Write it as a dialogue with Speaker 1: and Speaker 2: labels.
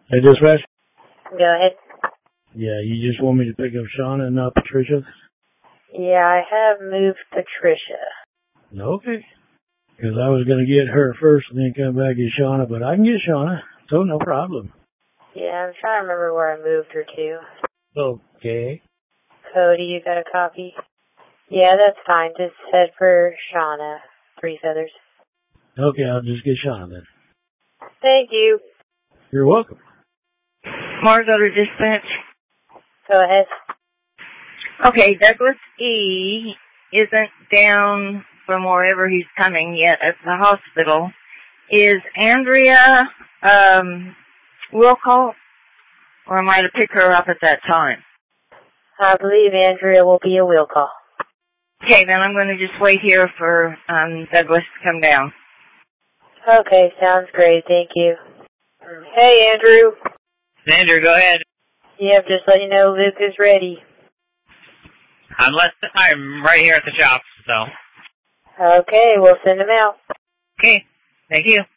Speaker 1: Hey, dispatch?
Speaker 2: Go ahead.
Speaker 1: Yeah, you just want me to pick up Shauna and not Patricia?
Speaker 2: Yeah, I have moved Patricia.
Speaker 1: Okay. Because I was going to get her first and then come back and get Shauna, but I can get Shauna, so no problem.
Speaker 2: Yeah, I'm trying to remember where I moved her to.
Speaker 1: Okay.
Speaker 2: Cody, you got a copy? Yeah, that's fine. Just head for Shauna. 3 feathers.
Speaker 1: Okay, I'll just get Shauna then.
Speaker 2: Thank you.
Speaker 1: You're welcome.
Speaker 3: Margot to dispatch.
Speaker 2: Go ahead.
Speaker 3: Okay, Douglas E. isn't down from wherever he's coming yet at the hospital. Is Andrea will call, or am I to pick her up at that time?
Speaker 2: I believe Andrea will be a wheel call.
Speaker 3: Okay, then I'm going to just wait here for Douglas to come down.
Speaker 2: Okay, sounds great. Thank you. Hey, Andrew.
Speaker 4: Andrew, go ahead.
Speaker 2: Yep, just let you know Luke is ready.
Speaker 4: I'm right here at the shop, so.
Speaker 2: Okay, we'll send him out.
Speaker 4: Okay, thank you.